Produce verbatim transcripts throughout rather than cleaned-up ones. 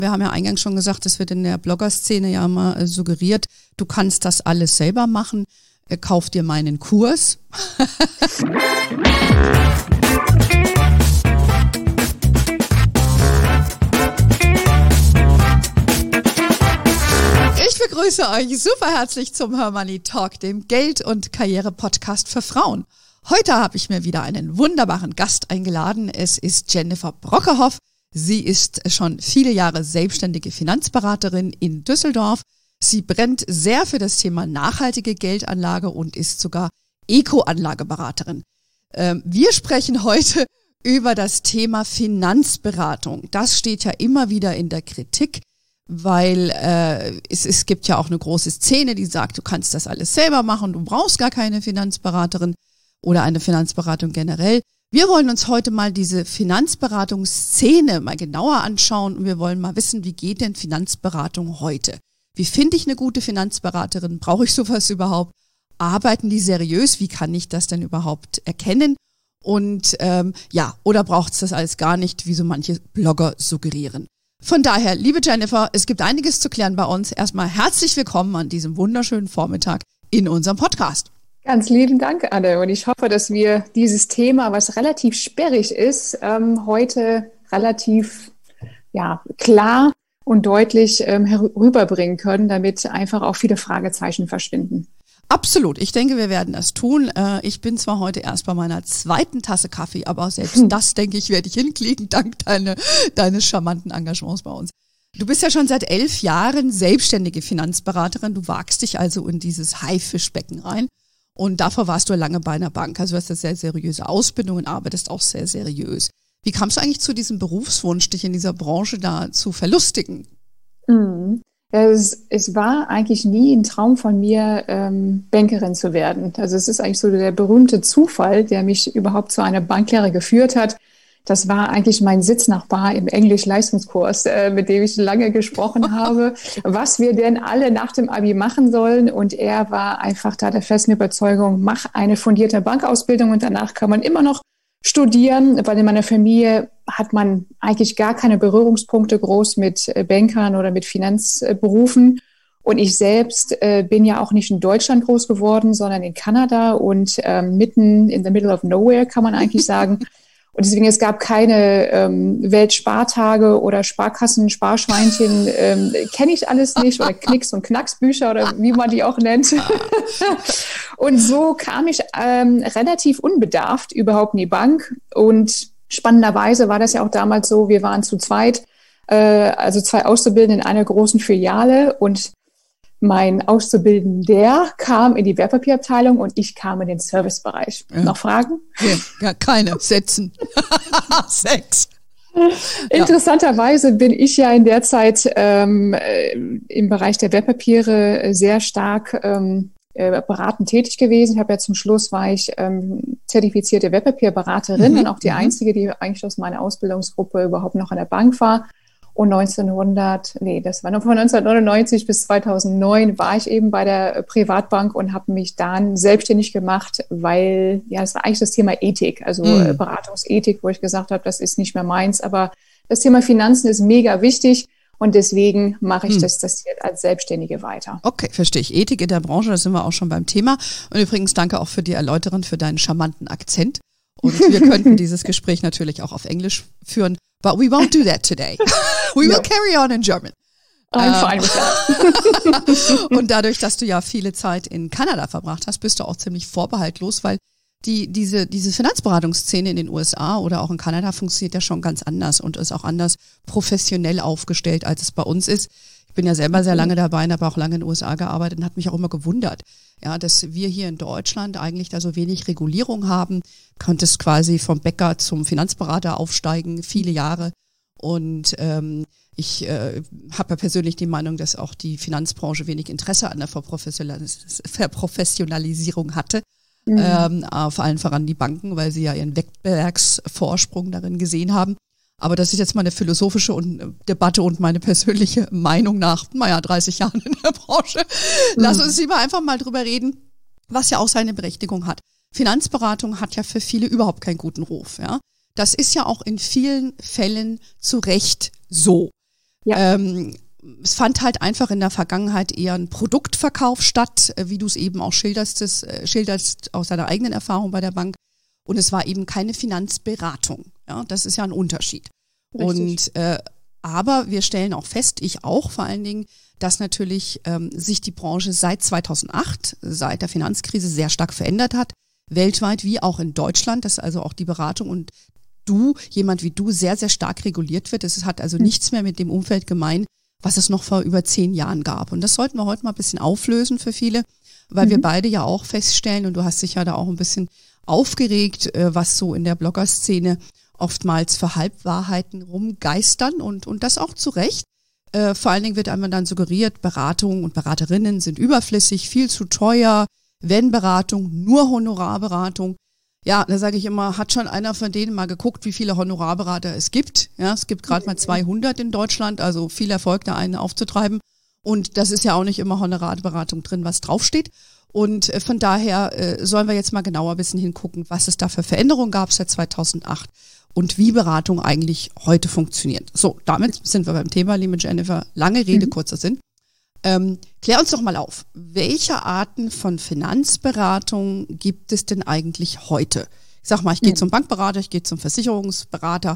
Wir haben ja eingangs schon gesagt, es wird in der Blogger-Szene ja immer äh, suggeriert, du kannst das alles selber machen, äh, kauf dir meinen Kurs. Ich begrüße euch super herzlich zum Her Money Talk, dem Geld- und Karriere-Podcast für Frauen. Heute habe ich mir wieder einen wunderbaren Gast eingeladen. Es ist Jennifer Brockerhoff. Sie ist schon viele Jahre selbstständige Finanzberaterin in Düsseldorf. Sie brennt sehr für das Thema nachhaltige Geldanlage und ist sogar Eco-Anlageberaterin. Ähm, wir sprechen heute über das Thema Finanzberatung. Das steht ja immer wieder in der Kritik, weil äh, es, es gibt ja auch eine große Szene, die sagt, du kannst das alles selber machen, du brauchst gar keine Finanzberaterin oder eine Finanzberatung generell. Wir wollen uns heute mal diese Finanzberatungsszene mal genauer anschauen und wir wollen mal wissen, wie geht denn Finanzberatung heute? Wie finde ich eine gute Finanzberaterin? Brauche ich sowas überhaupt? Arbeiten die seriös? Wie kann ich das denn überhaupt erkennen? Und ähm, ja, oder braucht es das alles gar nicht, wie so manche Blogger suggerieren? Von daher, liebe Jennifer, es gibt einiges zu klären bei uns. Erstmal herzlich willkommen an diesem wunderschönen Vormittag in unserem Podcast. Ganz lieben Dank, Anne. Und ich hoffe, dass wir dieses Thema, was relativ sperrig ist, ähm, heute relativ ja, klar und deutlich ähm, herüberbringen können, damit einfach auch viele Fragezeichen verschwinden. Absolut. Ich denke, wir werden das tun. Ich bin zwar heute erst bei meiner zweiten Tasse Kaffee, aber selbst hm. das, denke ich, werde ich hinkriegen, dank deine, deines charmanten Engagements bei uns. Du bist ja schon seit elf Jahren selbstständige Finanzberaterin. Du wagst dich also in dieses Haifischbecken rein. Und davor warst du lange bei einer Bank. Also du hast eine sehr seriöse Ausbildung und arbeitest auch sehr seriös. Wie kamst du eigentlich zu diesem Berufswunsch, dich in dieser Branche da zu verlustigen? Mhm. Es, es war eigentlich nie ein Traum von mir, ähm, Bankerin zu werden. Also es ist eigentlich so der berühmte Zufall, der mich überhaupt zu einer Banklehre geführt hat. Das war eigentlich mein Sitznachbar im Englisch-Leistungskurs, äh, mit dem ich lange gesprochen habe, was wir denn alle nach dem Abi machen sollen. Und er war einfach da der festen Überzeugung, mach eine fundierte Bankausbildung und danach kann man immer noch studieren, weil in meiner Familie hat man eigentlich gar keine Berührungspunkte groß mit Bankern oder mit Finanzberufen. Und ich selbst äh, bin ja auch nicht in Deutschland groß geworden, sondern in Kanada und ähm, mitten in the middle of nowhere, kann man eigentlich sagen. Und deswegen, es gab keine ähm, Weltspartage oder Sparkassen, Sparschweinchen, ähm, kenne ich alles nicht, oder Knicks- und Knacksbücher oder wie man die auch nennt. Und so kam ich ähm, relativ unbedarft überhaupt in die Bank. Und spannenderweise war das ja auch damals so, wir waren zu zweit, äh, also zwei Auszubildende in einer großen Filiale und mein Auszubildender kam in die Wertpapierabteilung und ich kam in den Servicebereich. Ja. Noch Fragen? Ja, ja, keine. Setzen. Sechs. Interessanterweise ja. bin ich ja in der Zeit ähm, im Bereich der Wertpapiere sehr stark ähm, beratend tätig gewesen. Ich habe ja zum Schluss war ich ähm, zertifizierte Wertpapierberaterin mhm. und auch die mhm. einzige, die eigentlich aus meiner Ausbildungsgruppe überhaupt noch an der Bank war. Und neunzehnhundert, nee, das war noch von neunzehnhundertneunundneunzig bis zweitausendneun war ich eben bei der Privatbank und habe mich dann selbstständig gemacht, weil, ja, das war eigentlich das Thema Ethik, also mhm. Beratungsethik, wo ich gesagt habe, das ist nicht mehr meins, aber das Thema Finanzen ist mega wichtig und deswegen mache ich mhm. das, das jetzt als Selbstständige weiter. Okay, verstehe ich. Ethik in der Branche, da sind wir auch schon beim Thema. Und übrigens danke auch für die Erläuterung, für deinen charmanten Akzent. Und wir könnten dieses Gespräch natürlich auch auf Englisch führen. But we won't do that today. We will no. carry on in German. I'm fine with that. Und dadurch, dass du ja viele Zeit in Kanada verbracht hast, bist du auch ziemlich vorbehaltlos, weil die diese diese Finanzberatungsszene in den U S A oder auch in Kanada funktioniert ja schon ganz anders und ist auch anders professionell aufgestellt, als es bei uns ist. Ich bin ja selber sehr lange dabei und habe auch lange in den U S A gearbeitet und hat mich auch immer gewundert, ja, dass wir hier in Deutschland eigentlich da so wenig Regulierung haben. Konntest quasi vom Bäcker zum Finanzberater aufsteigen, viele Jahre. Und ähm, ich äh, habe ja persönlich die Meinung, dass auch die Finanzbranche wenig Interesse an der Verprofessionalis- Verprofessionalisierung hatte. Mhm. Ähm, vor allem voran die Banken, weil sie ja ihren Wettbewerbsvorsprung darin gesehen haben. Aber das ist jetzt mal eine philosophische und, Debatte und meine persönliche Meinung nach, naja, dreißig Jahren in der Branche. Mhm. Lass uns lieber einfach mal drüber reden, was ja auch seine Berechtigung hat. Finanzberatung hat ja für viele überhaupt keinen guten Ruf, ja. Das ist ja auch in vielen Fällen zu Recht so. Ja. Ähm, es fand halt einfach in der Vergangenheit eher ein Produktverkauf statt, wie du es eben auch schilderst, das, schilderst aus deiner eigenen Erfahrung bei der Bank. Und es war eben keine Finanzberatung. Ja, das ist ja ein Unterschied. Richtig. Und äh, aber wir stellen auch fest, ich auch vor allen Dingen, dass natürlich ähm, sich die Branche seit zweitausendacht, seit der Finanzkrise sehr stark verändert hat, weltweit wie auch in Deutschland, dass also auch die Beratung und du, jemand wie du, sehr, sehr stark reguliert wird. Es hat also mhm. nichts mehr mit dem Umfeld gemein, was es noch vor über zehn Jahren gab. Und das sollten wir heute mal ein bisschen auflösen für viele, weil mhm. wir beide ja auch feststellen, und du hast dich ja da auch ein bisschen aufgeregt, äh, was so in der Blogger-Szene oftmals für Halbwahrheiten rumgeistern und, und das auch zu Recht. Äh, vor allen Dingen wird einmal dann suggeriert, Beratungen und Beraterinnen sind überflüssig, viel zu teuer, wenn Beratung, nur Honorarberatung. Ja, da sage ich immer, hat schon einer von denen mal geguckt, wie viele Honorarberater es gibt? Ja, es gibt gerade mal zweihundert in Deutschland, also viel Erfolg, da einen aufzutreiben. Und das ist ja auch nicht immer Honorarberatung drin, was draufsteht. Und äh, von daher äh, sollen wir jetzt mal genauer ein bisschen hingucken, was es da für Veränderungen gab seit zweitausendacht und wie Beratung eigentlich heute funktioniert. So, damit sind wir beim Thema, liebe Jennifer. Lange Rede, mhm. kurzer Sinn. Ähm, klär uns doch mal auf, welche Arten von Finanzberatung gibt es denn eigentlich heute? Ich sag mal, ich gehe mhm. zum Bankberater, ich gehe zum Versicherungsberater.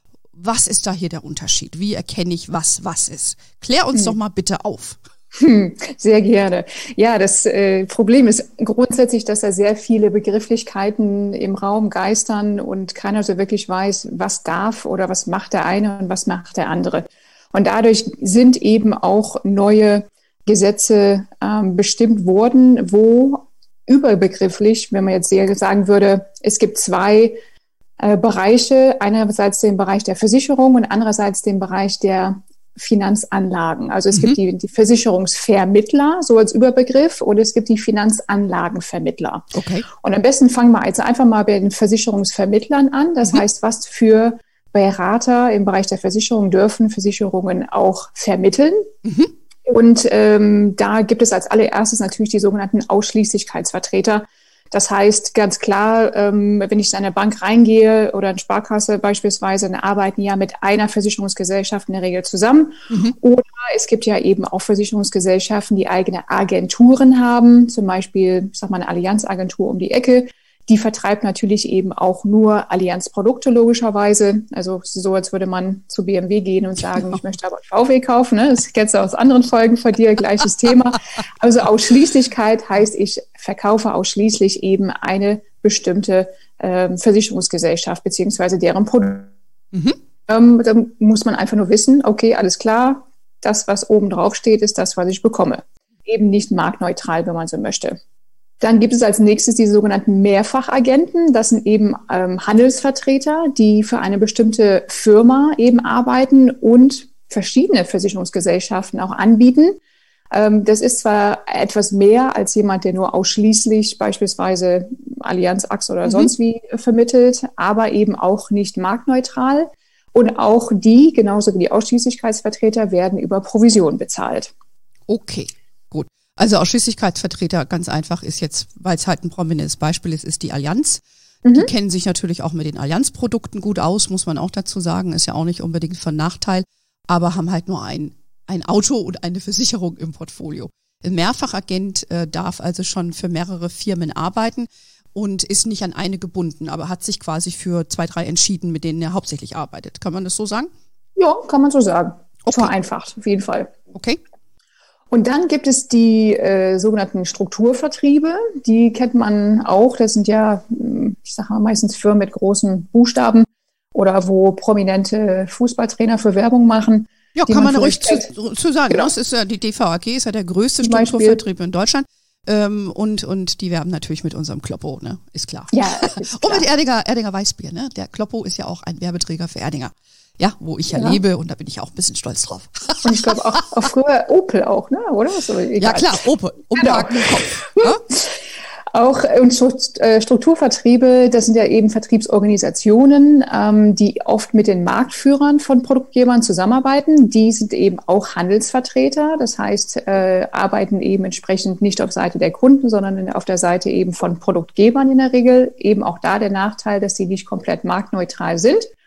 Was ist da hier der Unterschied? Wie erkenne ich, was was ist? Klär uns mhm. doch mal bitte auf. Hm, sehr gerne. Ja, das äh, Problem ist grundsätzlich, dass da sehr viele Begrifflichkeiten im Raum geistern und keiner so wirklich weiß, was darf oder was macht der eine und was macht der andere. Und dadurch sind eben auch neue Gesetze ähm, bestimmt worden, wo überbegrifflich, wenn man jetzt sehr sagen würde, es gibt zwei äh, Bereiche, einerseits den Bereich der Versicherung und andererseits den Bereich der Finanzanlagen. Also es mhm. gibt die, die Versicherungsvermittler, so als Überbegriff, und es gibt die Finanzanlagenvermittler. Okay. Und am besten fangen wir jetzt einfach mal bei den Versicherungsvermittlern an. Das mhm. heißt, was für Berater im Bereich der Versicherung dürfen Versicherungen auch vermitteln. Mhm. Und ähm, da gibt es als allererstes natürlich die sogenannten Ausschließlichkeitsvertreter. Das heißt ganz klar, ähm, wenn ich in eine Bank reingehe oder eine Sparkasse beispielsweise, dann arbeiten ja mit einer Versicherungsgesellschaft in der Regel zusammen. Mhm. Oder es gibt ja eben auch Versicherungsgesellschaften, die eigene Agenturen haben, zum Beispiel, ich sag mal, eine Allianz-Agentur um die Ecke. Die vertreibt natürlich eben auch nur Allianz-Produkte logischerweise. Also so, als würde man zu B M W gehen und sagen, genau. ich möchte aber V W kaufen. Ne? Das kennst du aus anderen Folgen von dir, gleiches Thema. Also Ausschließlichkeit heißt, ich verkaufe ausschließlich eben eine bestimmte ähm, Versicherungsgesellschaft beziehungsweise deren Produkt. Mhm. Ähm, da muss man einfach nur wissen, okay, alles klar, das, was oben drauf steht, ist das, was ich bekomme. Eben nicht marktneutral, wenn man so möchte. Dann gibt es als nächstes die sogenannten Mehrfachagenten. Das sind eben ähm, Handelsvertreter, die für eine bestimmte Firma eben arbeiten und verschiedene Versicherungsgesellschaften auch anbieten. Ähm, das ist zwar etwas mehr als jemand, der nur ausschließlich beispielsweise Allianz, A X oder mhm. sonst wie vermittelt, aber eben auch nicht marktneutral. Und auch die, genauso wie die Ausschließlichkeitsvertreter, werden über Provision bezahlt. Okay, gut. Also Ausschließlichkeitsvertreter, ganz einfach, ist jetzt, weil es halt ein prominentes Beispiel ist, ist die Allianz. Mhm. Die kennen sich natürlich auch mit den Allianz-Produkten gut aus, muss man auch dazu sagen, ist ja auch nicht unbedingt von Nachteil, aber haben halt nur ein, ein Auto und eine Versicherung im Portfolio. Ein Mehrfachagent äh, darf also schon für mehrere Firmen arbeiten und ist nicht an eine gebunden, aber hat sich quasi für zwei, drei entschieden, mit denen er hauptsächlich arbeitet. Kann man das so sagen? Ja, kann man so sagen. Okay. Vereinfacht, auf jeden Fall. Okay. Und dann gibt es die äh, sogenannten Strukturvertriebe. Die kennt man auch. Das sind ja, ich sage mal, meistens Firmen mit großen Buchstaben oder wo prominente Fußballtrainer für Werbung machen. Ja, kann man, man ruhig zu, zu sagen. Genau. Das ist ja, die D V A G ist ja der größte Strukturvertrieb in Deutschland. Ähm, und, und die werben natürlich mit unserem Kloppo, ne? Ist klar. Ja, ist klar. Und mit Erdinger, Erdinger Weißbier, ne? Der Kloppo ist ja auch ein Werbeträger für Erdinger. Ja, wo ich ja, ja lebe, und da bin ich auch ein bisschen stolz drauf. Und ich glaube auch, auch früher Opel auch, ne? Oder? So, ja klar, Opel, um genau. den Kopf. Ja? Auch und Strukturvertriebe, das sind ja eben Vertriebsorganisationen, ähm, die oft mit den Marktführern von Produktgebern zusammenarbeiten. Die sind eben auch Handelsvertreter, das heißt, äh, arbeiten eben entsprechend nicht auf Seite der Kunden, sondern auf der Seite eben von Produktgebern in der Regel. Eben auch da der Nachteil, dass sie nicht komplett marktneutral sind.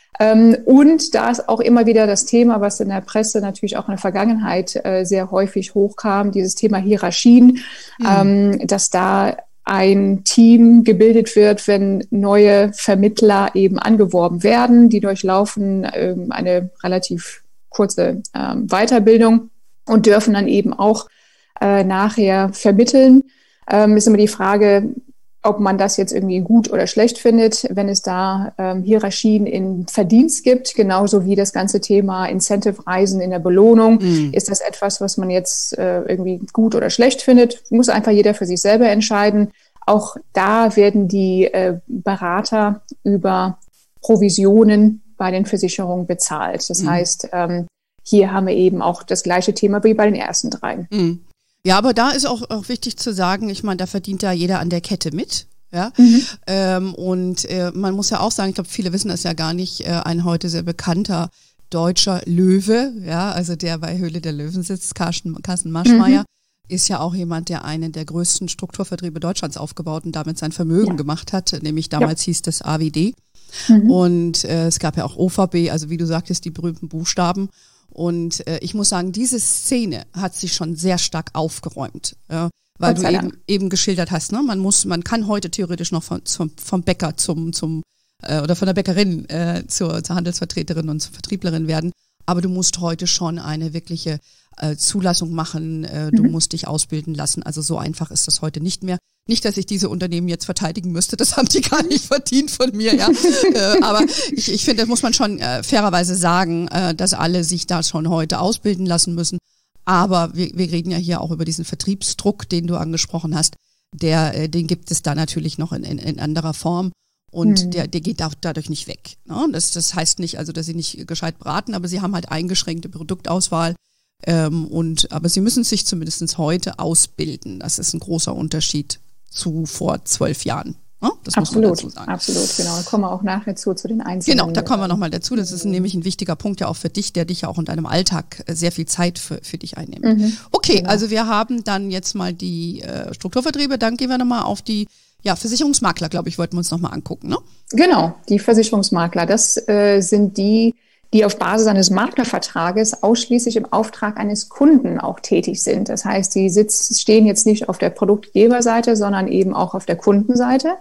Ähm, und da ist auch immer wieder das Thema, was in der Presse natürlich auch in der Vergangenheit äh, sehr häufig hochkam, dieses Thema Hierarchien, mhm. ähm, dass da ein Team gebildet wird, wenn neue Vermittler eben angeworben werden. Die durchlaufen ähm, eine relativ kurze ähm, Weiterbildung und dürfen dann eben auch äh, nachher vermitteln. Ähm, ist immer die Frage, ob man das jetzt irgendwie gut oder schlecht findet, wenn es da ähm, Hierarchien in Verdienst gibt, genauso wie das ganze Thema Incentive-Reisen in der Belohnung. Mhm. Ist das etwas, was man jetzt äh, irgendwie gut oder schlecht findet? Muss einfach jeder für sich selber entscheiden. Auch da werden die äh, Berater über Provisionen bei den Versicherungen bezahlt. Das mhm. heißt, ähm, hier haben wir eben auch das gleiche Thema wie bei den ersten dreien. Mhm. Ja, aber da ist auch, auch wichtig zu sagen, ich meine, da verdient ja jeder an der Kette mit. Ja, mhm. ähm, und äh, man muss ja auch sagen, ich glaube, viele wissen das ja gar nicht, äh, ein heute sehr bekannter deutscher Löwe, ja, also der bei Höhle der Löwen sitzt, Carsten, Carsten Maschmeyer, mhm. ist ja auch jemand, der einen der größten Strukturvertriebe Deutschlands aufgebaut und damit sein Vermögen ja. gemacht hat, nämlich damals ja. hieß das A W D mhm. und äh, es gab ja auch O V B, also wie du sagtest, die berühmten Buchstaben. Und äh, ich muss sagen, diese Szene hat sich schon sehr stark aufgeräumt, ja, weil du eben, eben geschildert hast, ne? Man muss, man kann heute theoretisch noch von, zum, vom Bäcker zum zum äh, oder von der Bäckerin äh, zur, zur Handelsvertreterin und zur Vertrieblerin werden, aber du musst heute schon eine wirkliche äh, Zulassung machen, äh, du mhm. musst dich ausbilden lassen. Also so einfach ist das heute nicht mehr. Nicht, dass ich diese Unternehmen jetzt verteidigen müsste, das haben die gar nicht verdient von mir, ja. äh, aber ich, ich finde, das muss man schon äh, fairerweise sagen, äh, dass alle sich da schon heute ausbilden lassen müssen. Aber wir, wir reden ja hier auch über diesen Vertriebsdruck, den du angesprochen hast. Der, äh, den gibt es da natürlich noch in, in, in anderer Form. Und mhm. der, der geht da, dadurch nicht weg. Ne? Das, das heißt nicht, also, dass sie nicht gescheit beraten, aber sie haben halt eingeschränkte Produktauswahl. Ähm, und, aber sie müssen sich zumindest heute ausbilden. Das ist ein großer Unterschied zu vor zwölf Jahren. Ne? Das absolut, muss man dazu sagen. Absolut, genau. Da kommen wir auch nachher zu, zu den einzelnen. Genau, da kommen wir nochmal dazu. Das ist nämlich ein wichtiger Punkt ja auch für dich, der dich ja auch in deinem Alltag sehr viel Zeit für, für dich einnimmt. Mhm, okay, genau. Also wir haben dann jetzt mal die äh, Strukturvertriebe, dann gehen wir nochmal auf die ja, Versicherungsmakler, glaube ich, wollten wir uns nochmal angucken, ne? Genau, die Versicherungsmakler, das äh, sind die, die auf Basis eines Maklervertrages ausschließlich im Auftrag eines Kunden auch tätig sind. Das heißt, die sitz, stehen jetzt nicht auf der Produktgeberseite, sondern eben auch auf der Kundenseite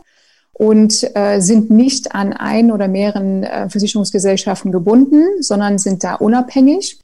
und äh, sind nicht an ein oder mehreren äh, Versicherungsgesellschaften gebunden, sondern sind da unabhängig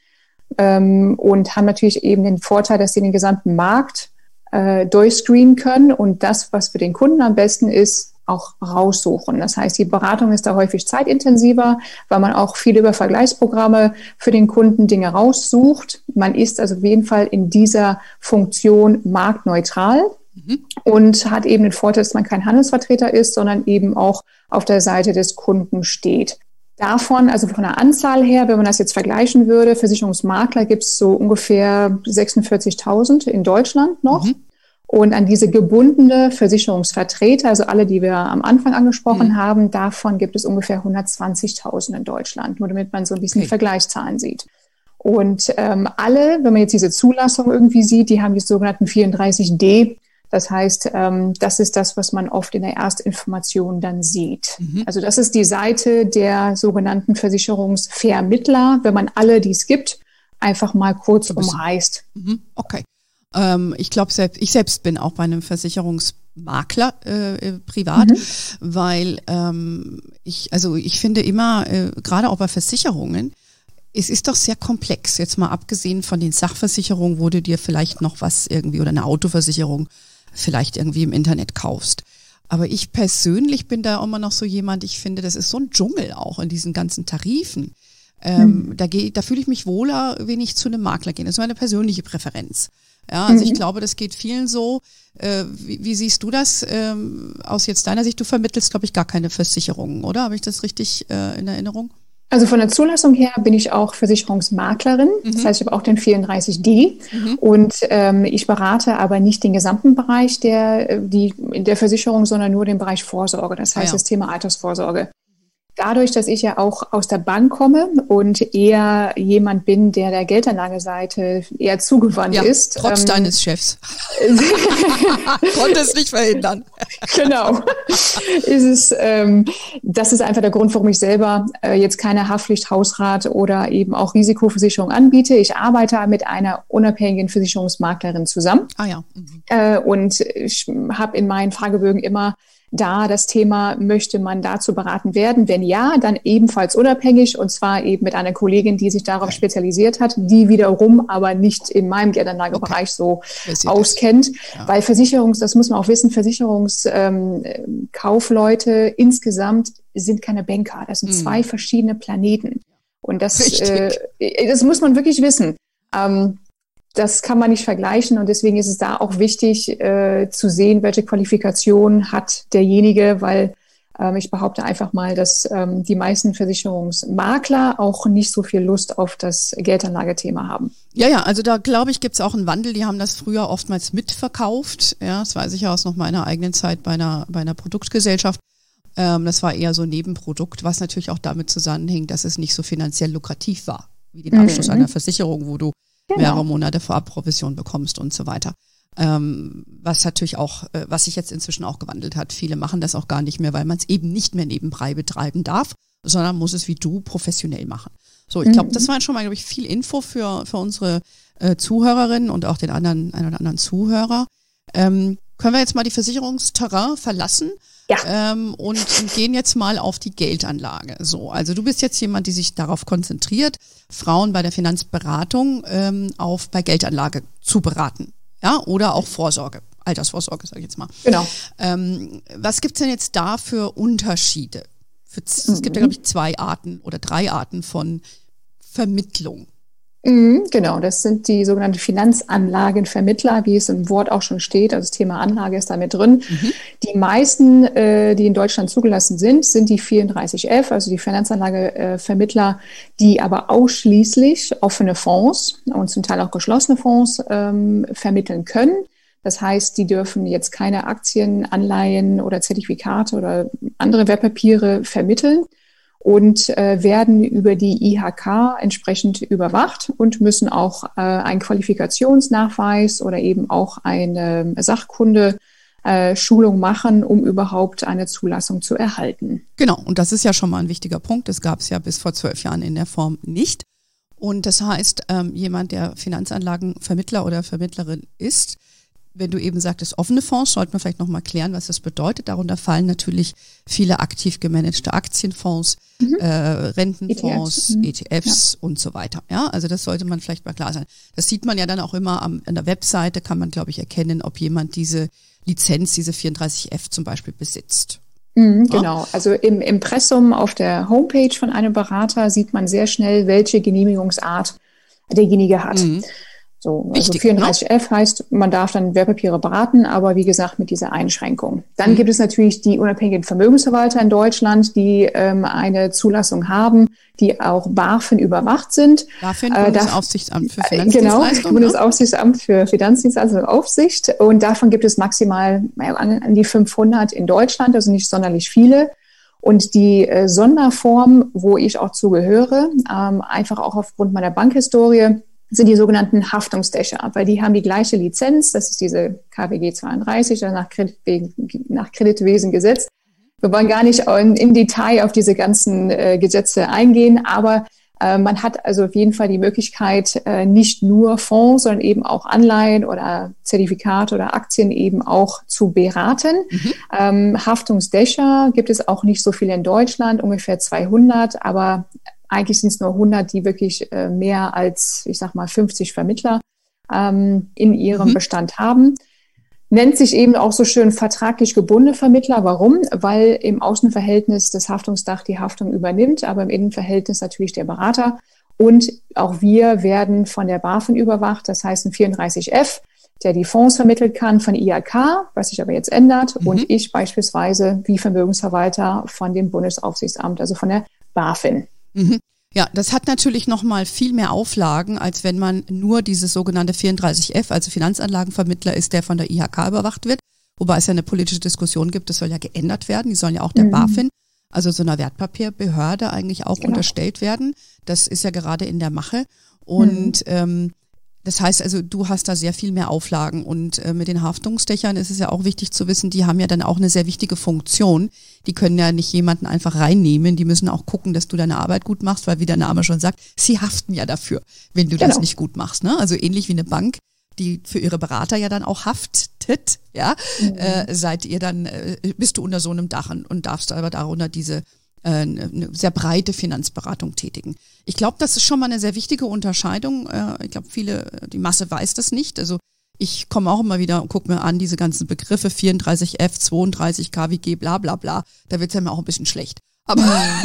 ähm, und haben natürlich eben den Vorteil, dass sie den gesamten Markt äh, durchscreenen können und das, was für den Kunden am besten ist, auch raussuchen. Das heißt, die Beratung ist da häufig zeitintensiver, weil man auch viel über Vergleichsprogramme für den Kunden Dinge raussucht. Man ist also auf jeden Fall in dieser Funktion marktneutral mhm. und hat eben den Vorteil, dass man kein Handelsvertreter ist, sondern eben auch auf der Seite des Kunden steht. Davon, also von der Anzahl her, wenn man das jetzt vergleichen würde, Versicherungsmakler gibt es so ungefähr sechsundvierzigtausend in Deutschland noch. Mhm. Und an diese gebundene Versicherungsvertreter, also alle, die wir am Anfang angesprochen mhm. haben, davon gibt es ungefähr hundertzwanzigtausend in Deutschland, nur damit man so ein bisschen okay. die Vergleichszahlen sieht. Und ähm, alle, wenn man jetzt diese Zulassung irgendwie sieht, die haben die sogenannten vierunddreißig D. Das heißt, ähm, das ist das, was man oft in der Erstinformation dann sieht. Mhm. Also das ist die Seite der sogenannten Versicherungsvermittler, wenn man alle, die es gibt, einfach mal kurz umreißt. Mhm. Okay. Ähm, ich glaube, selbst, ich selbst bin auch bei einem Versicherungsmakler äh, privat, mhm. weil ähm, ich, also ich finde immer, äh, gerade auch bei Versicherungen, es ist doch sehr komplex, jetzt mal abgesehen von den Sachversicherungen, wo du dir vielleicht noch was irgendwie oder eine Autoversicherung vielleicht irgendwie im Internet kaufst. Aber ich persönlich bin da immer noch so jemand, ich finde, das ist so ein Dschungel auch in diesen ganzen Tarifen. Ähm, mhm. Da gehe, da fühle ich mich wohler, wenn ich zu einem Makler gehe. Das ist meine persönliche Präferenz. Ja, also mhm. ich glaube, das geht vielen so. Äh, wie, wie siehst du das ähm, aus jetzt deiner Sicht? Du vermittelst, glaube ich, gar keine Versicherungen, oder? Habe ich das richtig äh, in Erinnerung? Also von der Zulassung her bin ich auch Versicherungsmaklerin. Mhm. Das heißt, ich habe auch den vierunddreißig D. Mhm. Und ähm, ich berate aber nicht den gesamten Bereich der, die, der Versicherung, sondern nur den Bereich Vorsorge. Das heißt, ah, ja. das Thema Altersvorsorge. dadurch, dass ich ja auch aus der Bank komme und eher jemand bin, der der Geldanlageseite eher zugewandt ja, ist. Trotz ähm, deines Chefs. Konnte es nicht verhindern. Genau. Ist es, ähm, das ist einfach der Grund, warum ich selber äh, jetzt keine Haftpflicht, Hausrat oder eben auch Risikoversicherung anbiete. Ich arbeite mit einer unabhängigen Versicherungsmaklerin zusammen. Ah ja. Mhm. Äh, und ich habe in meinen Fragebögen immer da das Thema, möchte man dazu beraten werden? Wenn ja, dann ebenfalls unabhängig und zwar eben mit einer Kollegin, die sich darauf okay. spezialisiert hat, die wiederum aber nicht in meinem Geldanlagebereich okay. so auskennt. Ja. Weil Versicherungs, das muss man auch wissen, Versicherungskaufleute ähm, insgesamt sind keine Banker. Das sind mhm. zwei verschiedene Planeten. Und das, äh, das muss man wirklich wissen. Ähm, Das kann man nicht vergleichen und deswegen ist es da auch wichtig äh, zu sehen, welche Qualifikation hat derjenige, weil ähm, ich behaupte einfach mal, dass ähm, die meisten Versicherungsmakler auch nicht so viel Lust auf das Geldanlagethema haben. Ja, ja, also da glaube ich, gibt es auch einen Wandel. Die haben das früher oftmals mitverkauft. Ja, das weiß ich aus noch meiner eigenen Zeit bei einer, bei einer Produktgesellschaft. Ähm, das war eher so ein Nebenprodukt, was natürlich auch damit zusammenhängt, dass es nicht so finanziell lukrativ war, wie den Abschluss mhm. einer Versicherung, wo du Genau. mehrere Monate Vorabprovision bekommst und so weiter. Ähm, was natürlich auch, äh, was sich jetzt inzwischen auch gewandelt hat. Viele machen das auch gar nicht mehr, weil man es eben nicht mehr nebenbei betreiben darf, sondern muss es wie du professionell machen. So, ich glaube, mhm. das war schon mal, glaube ich, viel Info für für unsere äh, Zuhörerinnen und auch den anderen, einen oder anderen Zuhörer. Ähm, können wir jetzt mal die Versicherungsterrain verlassen? Ja. Ähm, und, und gehen jetzt mal auf die Geldanlage. So, also du bist jetzt jemand, die sich darauf konzentriert, Frauen bei der Finanzberatung ähm, auf bei Geldanlage zu beraten, ja, oder auch Vorsorge, Altersvorsorge, sage ich jetzt mal. Genau. Ähm, was gibt's denn jetzt da für Unterschiede? Für, es mhm. gibt ja, glaube ich, zwei Arten oder drei Arten von Vermittlung. Genau, das sind die sogenannten Finanzanlagenvermittler, wie es im Wort auch schon steht. Also das Thema Anlage ist da mit drin. Mhm. Die meisten, äh, die in Deutschland zugelassen sind, sind die vierunddreißig F, also die Finanzanlagevermittler, die aber ausschließlich offene Fonds und zum Teil auch geschlossene Fonds ähm, vermitteln können. Das heißt, die dürfen jetzt keine Aktien, Anleihen oder Zertifikate oder andere Wertpapiere vermitteln. Und äh, werden über die I H K entsprechend überwacht und müssen auch äh, einen Qualifikationsnachweis oder eben auch eine Sachkunde äh, Schulung machen, um überhaupt eine Zulassung zu erhalten. Genau, und das ist ja schon mal ein wichtiger Punkt. Das gab es ja bis vor zwölf Jahren in der Form nicht. Und das heißt, ähm, jemand, der Finanzanlagenvermittler oder Vermittlerin ist, wenn du eben sagtest, offene Fonds, sollte man vielleicht nochmal klären, was das bedeutet. Darunter fallen natürlich viele aktiv gemanagte Aktienfonds, mhm. äh, Rentenfonds, E T Fs, E T Fs ja. und so weiter. Ja, also das sollte man vielleicht mal klar sein. Das sieht man ja dann auch immer am, an der Webseite, kann man, glaube ich, erkennen, ob jemand diese Lizenz, diese vierunddreißig F zum Beispiel besitzt. Mhm, ja? Genau, also im Impressum auf der Homepage von einem Berater sieht man sehr schnell, welche Genehmigungsart derjenige hat. Mhm. So, also Wichtig, vierunddreißig F ne? heißt, man darf dann Wertpapiere beraten, aber wie gesagt mit dieser Einschränkung. Dann mhm. gibt es natürlich die unabhängigen Vermögensverwalter in Deutschland, die ähm, eine Zulassung haben, die auch BaFin überwacht sind. BaFin, äh, Bundesaufsichtsamt für Finanzdienstleistungen. Genau, Bundesaufsichtsamt für Finanzdienstleistungen und Aufsicht. Und davon gibt es maximal an, an die fünfhundert in Deutschland, also nicht sonderlich viele. Und die äh, Sonderform, wo ich auch zugehöre, ähm, einfach auch aufgrund meiner Bankhistorie, sind die sogenannten Haftungsdächer, weil die haben die gleiche Lizenz, das ist diese K W G zweiunddreißig, also nach, Kreditwesen, nach Kreditwesengesetz. Wir wollen gar nicht in, in Detail auf diese ganzen äh, Gesetze eingehen, aber äh, man hat also auf jeden Fall die Möglichkeit, äh, nicht nur Fonds, sondern eben auch Anleihen oder Zertifikate oder Aktien eben auch zu beraten. Mhm. Ähm, Haftungsdächer gibt es auch nicht so viele in Deutschland, ungefähr zweihundert, aber eigentlich sind es nur hundert, die wirklich äh, mehr als, ich sag mal, fünfzig Vermittler ähm, in ihrem mhm. Bestand haben. Nennt sich eben auch so schön vertraglich gebundene Vermittler. Warum? Weil im Außenverhältnis das Haftungsdach die Haftung übernimmt, aber im Innenverhältnis natürlich der Berater. Und auch wir werden von der BaFin überwacht. Das heißt ein vierunddreißig F, der die Fonds vermittelt kann von I H K, was sich aber jetzt ändert. Mhm. Und ich beispielsweise wie Vermögensverwalter von dem Bundesaufsichtsamt, also von der BaFin. Mhm. Ja, das hat natürlich nochmal viel mehr Auflagen, als wenn man nur dieses sogenannte vierunddreißig F, also Finanzanlagenvermittler ist, der von der I H K überwacht wird. Wobei es ja eine politische Diskussion gibt, das soll ja geändert werden, die sollen ja auch der mhm. BaFin also so einer Wertpapierbehörde eigentlich auch genau. unterstellt werden. Das ist ja gerade in der Mache. Und mhm. ähm, das heißt also, du hast da sehr viel mehr Auflagen und äh, mit den Haftungsdächern ist es ja auch wichtig zu wissen, die haben ja dann auch eine sehr wichtige Funktion. Die können ja nicht jemanden einfach reinnehmen, die müssen auch gucken, dass du deine Arbeit gut machst, weil wie der Name schon sagt, sie haften ja dafür, wenn du genau. das nicht gut machst. Ne? Also ähnlich wie eine Bank, die für ihre Berater ja dann auch haftet, ja, mhm. äh, seid ihr dann, äh, bist du unter so einem Dach und darfst aber darunter diese eine sehr breite Finanzberatung tätigen. Ich glaube, das ist schon mal eine sehr wichtige Unterscheidung. Ich glaube, viele, die Masse weiß das nicht. Also ich komme auch immer wieder und gucke mir an, diese ganzen Begriffe vierunddreißig F, zweiunddreißig K W G, bla bla bla. Da wird's ja mir auch ein bisschen schlecht. Aber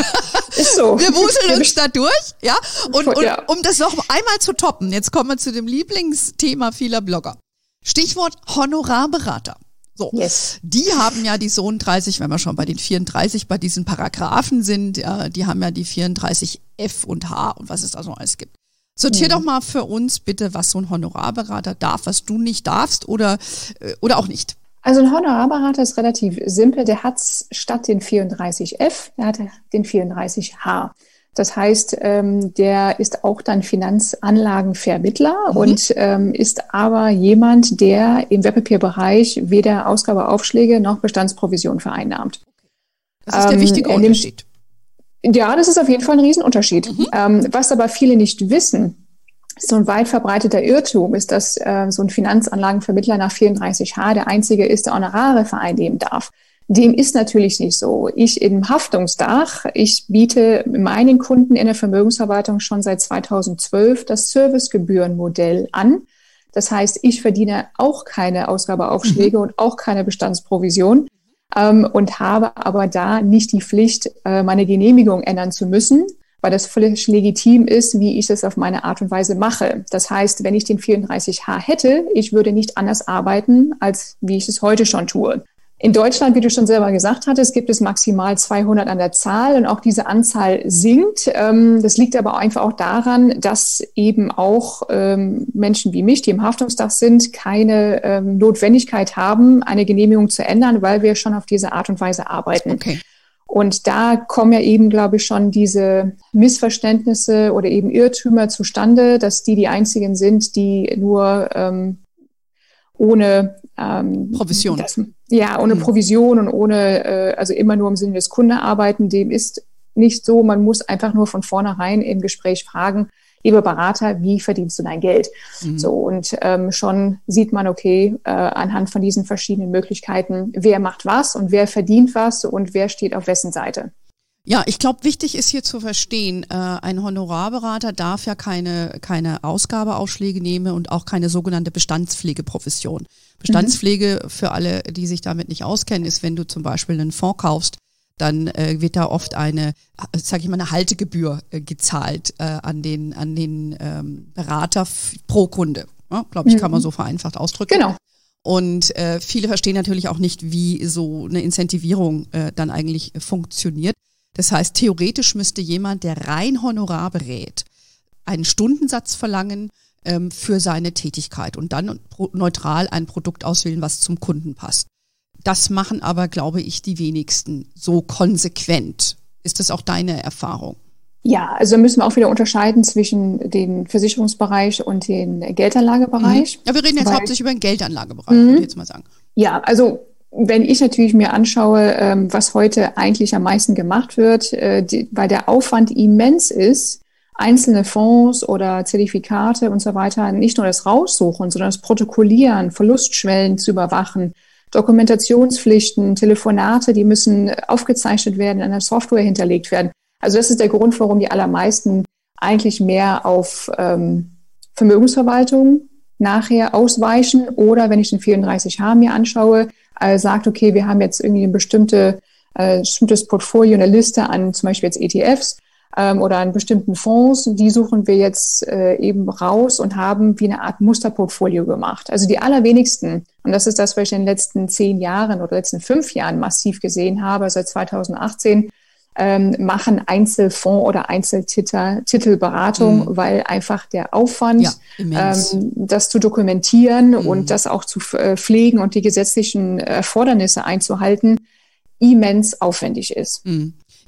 ist so. Wir wuseln uns da durch, ja. Und, und ja. um das noch einmal zu toppen, jetzt kommen wir zu dem Lieblingsthema vieler Blogger. Stichwort Honorarberater. So, yes. Die haben ja die siebenunddreißig, wenn wir schon bei den vierunddreißig bei diesen Paragraphen sind, ja, die haben ja die vierunddreißig F und H und was es da so alles gibt. Sortier mhm. doch mal für uns bitte, was so ein Honorarberater darf, was du nicht darfst oder, oder auch nicht. Also ein Honorarberater ist relativ simpel, der hat statt den vierunddreißig F, der hat den vierunddreißig H. Das heißt, ähm, der ist auch dann Finanzanlagenvermittler mhm. und ähm, ist aber jemand, der im Wertpapierbereich weder Ausgabeaufschläge noch Bestandsprovision vereinnahmt. Das ist der ähm, wichtige Unterschied. Nimmt, ja, das ist auf jeden Fall ein Riesenunterschied. Mhm. Ähm, was aber viele nicht wissen, so ein weit verbreiteter Irrtum ist, dass äh, so ein Finanzanlagenvermittler nach vierunddreißig H der einzige ist, der Honorare vereinnehmen darf. Dem ist natürlich nicht so. Ich im Haftungsdach, ich biete meinen Kunden in der Vermögensverwaltung schon seit zweitausendzwölf das Servicegebührenmodell an. Das heißt, ich verdiene auch keine Ausgabeaufschläge mhm. und auch keine Bestandsprovision ähm, und habe aber da nicht die Pflicht, äh, meine Genehmigung ändern zu müssen, weil das völlig legitim ist, wie ich es auf meine Art und Weise mache. Das heißt, wenn ich den vierunddreißig H hätte, ich würde nicht anders arbeiten, als wie ich es heute schon tue. In Deutschland, wie du schon selber gesagt hattest, gibt es maximal zweihundert an der Zahl und auch diese Anzahl sinkt. Das liegt aber einfach auch daran, dass eben auch Menschen wie mich, die im Haftungsdach sind, keine Notwendigkeit haben, eine Genehmigung zu ändern, weil wir schon auf diese Art und Weise arbeiten. Okay. Und da kommen ja eben, glaube ich, schon diese Missverständnisse oder eben Irrtümer zustande, dass die die einzigen sind, die nur ähm, ohne ähm, Provision. Das, ja, ohne mhm. Provision und ohne, äh, also immer nur im Sinne des Kunden arbeiten. Dem ist nicht so. Man muss einfach nur von vornherein im Gespräch fragen, lieber Berater, wie verdienst du dein Geld? Mhm. So, und ähm, schon sieht man, okay, äh, anhand von diesen verschiedenen Möglichkeiten, wer macht was und wer verdient was und wer steht auf wessen Seite. Ja, ich glaube, wichtig ist hier zu verstehen, äh, ein Honorarberater darf ja keine keine Ausgabeaufschläge nehmen und auch keine sogenannte Bestandspflegeprofession. Bestandspflege, mhm. für alle, die sich damit nicht auskennen, ist, wenn du zum Beispiel einen Fonds kaufst, dann äh, wird da oft eine, sage ich mal, eine Haltegebühr äh, gezahlt äh, an den an den ähm, Berater f- pro Kunde. Ja, glaube ich, mhm. kann man so vereinfacht ausdrücken. Genau. Und äh, viele verstehen natürlich auch nicht, wie so eine Incentivierung äh, dann eigentlich äh, funktioniert. Das heißt, theoretisch müsste jemand, der rein Honorar berät, einen Stundensatz verlangen ähm, für seine Tätigkeit und dann pro- neutral ein Produkt auswählen, was zum Kunden passt. Das machen aber, glaube ich, die wenigsten so konsequent. Ist das auch deine Erfahrung? Ja, also müssen wir auch wieder unterscheiden zwischen dem Versicherungsbereich und dem Geldanlagebereich. Mhm. Ja, wir reden jetzt Weil, hauptsächlich über den Geldanlagebereich, mhm. würde ich jetzt mal sagen. Ja, also wenn ich natürlich mir anschaue, ähm, was heute eigentlich am meisten gemacht wird, äh, die, weil der Aufwand immens ist, einzelne Fonds oder Zertifikate und so weiter, nicht nur das Raussuchen, sondern das Protokollieren, Verlustschwellen zu überwachen, Dokumentationspflichten, Telefonate, die müssen aufgezeichnet werden, in einer Software hinterlegt werden. Also das ist der Grund, warum die allermeisten eigentlich mehr auf ähm, Vermögensverwaltung nachher ausweichen oder wenn ich den vierunddreißig H mir anschaue, äh, sagt, okay, wir haben jetzt irgendwie ein bestimmte, äh, bestimmtes Portfolio, eine Liste an zum Beispiel jetzt E T Fs ähm, oder an bestimmten Fonds, die suchen wir jetzt äh, eben raus und haben wie eine Art Musterportfolio gemacht. Also die allerwenigsten, und das ist das, was ich in den letzten zehn Jahren oder letzten fünf Jahren massiv gesehen habe, seit zweitausendachtzehn, ähm, machen Einzelfonds oder Einzeltitelberatung, mhm. weil einfach der Aufwand, ja, ähm, das zu dokumentieren mhm. und das auch zu äh, pflegen und die gesetzlichen Erfordernisse einzuhalten, immens aufwendig ist. Mhm.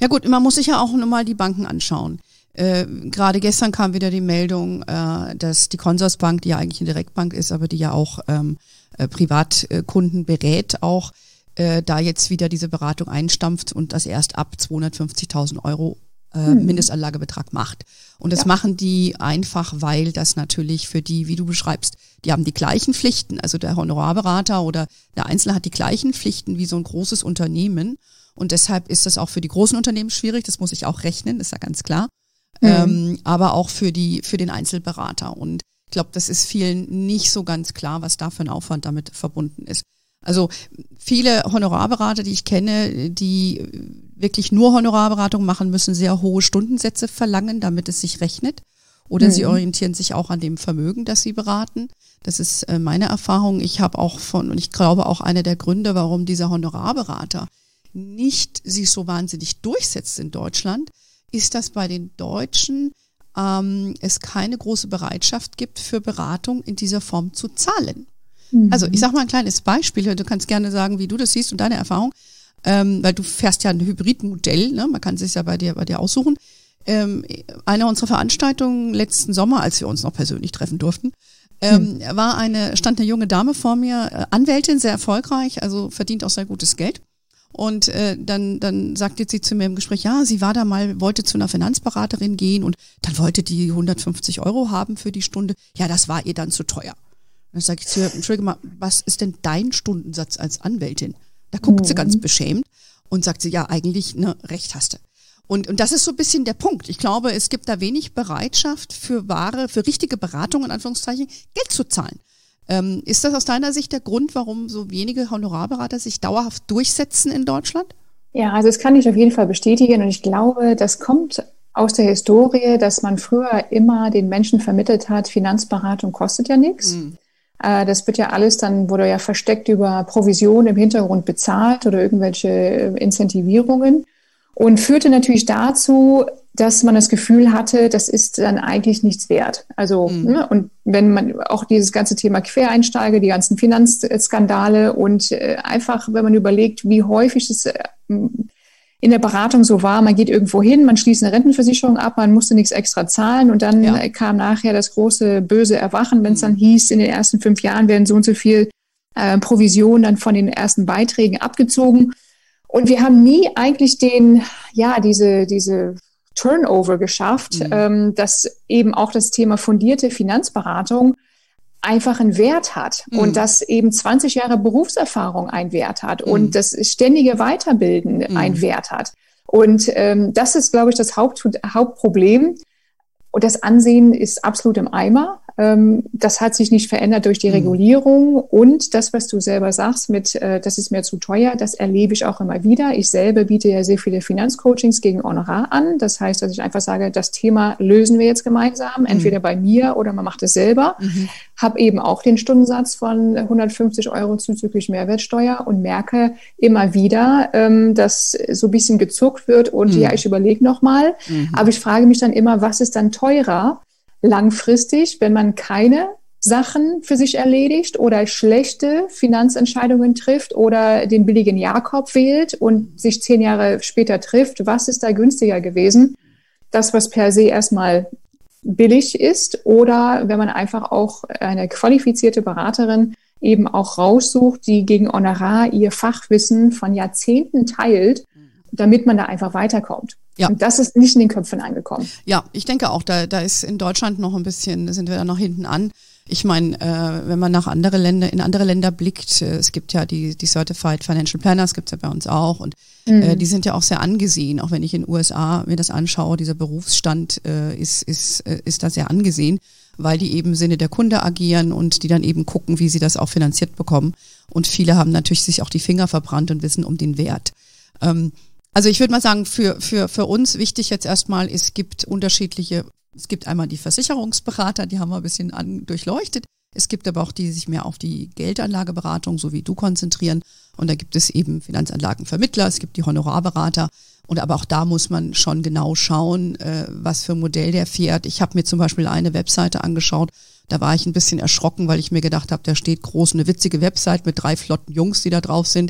Ja gut, man muss sich ja auch nochmal die Banken anschauen. Äh, gerade gestern kam wieder die Meldung, äh, dass die Consorsbank, die ja eigentlich eine Direktbank ist, aber die ja auch ähm, äh, Privatkunden berät, auch äh, da jetzt wieder diese Beratung einstampft und das erst ab zweihundertfünfzigtausend Euro äh, hm. Mindestanlagebetrag macht. Und das ja. machen die einfach, weil das natürlich für die, wie du beschreibst, die haben die gleichen Pflichten, also der Honorarberater oder der Einzelne hat die gleichen Pflichten wie so ein großes Unternehmen. Und deshalb ist das auch für die großen Unternehmen schwierig, das muss ich auch rechnen, ist ja ganz klar. Mhm. Ähm, aber auch für die für den Einzelberater. Und ich glaube, das ist vielen nicht so ganz klar, was da für ein Aufwand damit verbunden ist. Also viele Honorarberater, die ich kenne, die wirklich nur Honorarberatung machen, müssen sehr hohe Stundensätze verlangen, damit es sich rechnet. Oder mhm. sie orientieren sich auch an dem Vermögen, das sie beraten. Das ist äh, meine Erfahrung. Ich habe auch von, und ich glaube auch einer der Gründe, warum dieser Honorarberater nicht sich so wahnsinnig durchsetzt in Deutschland, ist, dass bei den Deutschen ähm, es keine große Bereitschaft gibt, für Beratung in dieser Form zu zahlen. Mhm. Also ich sage mal ein kleines Beispiel, du kannst gerne sagen, wie du das siehst und deine Erfahrung, ähm, weil du fährst ja ein Hybridmodell, ne? Man kann es sich ja bei dir, bei dir aussuchen. Ähm, eine unserer Veranstaltungen letzten Sommer, als wir uns noch persönlich treffen durften, ähm, mhm. war eine, stand eine junge Dame vor mir, Anwältin, sehr erfolgreich, also verdient auch sehr gutes Geld. Und äh, dann dann sagte sie zu mir im Gespräch, ja, sie war da mal, wollte zu einer Finanzberaterin gehen und dann wollte die hundertfünfzig Euro haben für die Stunde. Ja, das war ihr dann zu teuer. Und dann sage ich zu ihr, Entschuldige mal, was ist denn dein Stundensatz als Anwältin? Da guckt mhm. sie ganz beschämt und sagt sie, ja, eigentlich, ne, recht hast du. Und, und das ist so ein bisschen der Punkt. Ich glaube, es gibt da wenig Bereitschaft für wahre, für richtige Beratung, in Anführungszeichen, Geld zu zahlen. Ähm, ist das aus deiner Sicht der Grund, warum so wenige Honorarberater sich dauerhaft durchsetzen in Deutschland? Ja, also das kann ich auf jeden Fall bestätigen und ich glaube, das kommt aus der Historie, dass man früher immer den Menschen vermittelt hat, Finanzberatung kostet ja nichts. Mhm. Äh, das wird ja alles dann, wurde ja versteckt über Provision im Hintergrund bezahlt oder irgendwelche Incentivierungen und führte natürlich dazu, dass man das Gefühl hatte, das ist dann eigentlich nichts wert. Also, mhm. ne, und wenn man auch dieses ganze Thema Quereinsteiger, die ganzen Finanzskandale und äh, einfach, wenn man überlegt, wie häufig es äh, in der Beratung so war, man geht irgendwo hin, man schließt eine Rentenversicherung ab, man musste nichts extra zahlen und dann ja. kam nachher das große böse Erwachen, wenn es mhm. dann hieß, in den ersten fünf Jahren werden so und so viel äh, Provision dann von den ersten Beiträgen abgezogen. Und wir haben nie eigentlich den, ja, diese, diese Turnover geschafft, mhm. ähm, dass eben auch das Thema fundierte Finanzberatung einfach einen Wert hat mhm. und dass eben zwanzig Jahre Berufserfahrung einen Wert hat mhm. und das ständige Weiterbilden mhm. einen Wert hat. Und ähm, das ist, glaube ich, das Haupt, Hauptproblem. Und das Ansehen ist absolut im Eimer. Ähm, das hat sich nicht verändert durch die mhm. Regulierung. Und das, was du selber sagst, mit äh, das ist mir zu teuer, das erlebe ich auch immer wieder. Ich selber biete ja sehr viele Finanzcoachings gegen Honorar an. Das heißt, dass ich einfach sage, das Thema lösen wir jetzt gemeinsam, entweder mhm. bei mir oder man macht es selber. Mhm. Habe eben auch den Stundensatz von hundertfünfzig Euro zuzüglich Mehrwertsteuer und merke immer wieder, ähm, dass so ein bisschen gezuckt wird und mhm. ja, ich überlege nochmal. Mhm. Aber ich frage mich dann immer, was ist dann teurer langfristig, wenn man keine Sachen für sich erledigt oder schlechte Finanzentscheidungen trifft oder den billigen Jakob wählt und sich zehn Jahre später trifft? Was ist da günstiger gewesen? Das, was per se erstmal billig ist oder wenn man einfach auch eine qualifizierte Beraterin eben auch raussucht, die gegen Honorar ihr Fachwissen von Jahrzehnten teilt, damit man da einfach weiterkommt. Ja. Und das ist nicht in den Köpfen angekommen. Ja, ich denke auch, da, da ist in Deutschland noch ein bisschen, sind wir da noch hinten an. Ich meine, äh, wenn man nach andere Länder, in andere Länder blickt, äh, es gibt ja die, die Certified Financial Planners, gibt's ja bei uns auch und mhm. äh, die sind ja auch sehr angesehen, auch wenn ich in den U S A mir das anschaue, dieser Berufsstand äh, ist, ist, äh, ist da sehr angesehen, weil die eben im Sinne der Kunde agieren und die dann eben gucken, wie sie das auch finanziert bekommen. Und viele haben natürlich sich auch die Finger verbrannt und wissen um den Wert. Ähm, Also ich würde mal sagen, für für für uns wichtig jetzt erstmal, es gibt unterschiedliche, es gibt einmal die Versicherungsberater, die haben wir ein bisschen an, durchleuchtet. Es gibt aber auch die, die sich mehr auf die Geldanlageberatung, so wie du, konzentrieren. Und da gibt es eben Finanzanlagenvermittler, es gibt die Honorarberater. Und aber auch da muss man schon genau schauen, äh, was für ein Modell der fährt. Ich habe mir zum Beispiel eine Webseite angeschaut, da war ich ein bisschen erschrocken, weil ich mir gedacht habe, da steht groß eine witzige Website mit drei flotten Jungs, die da drauf sind.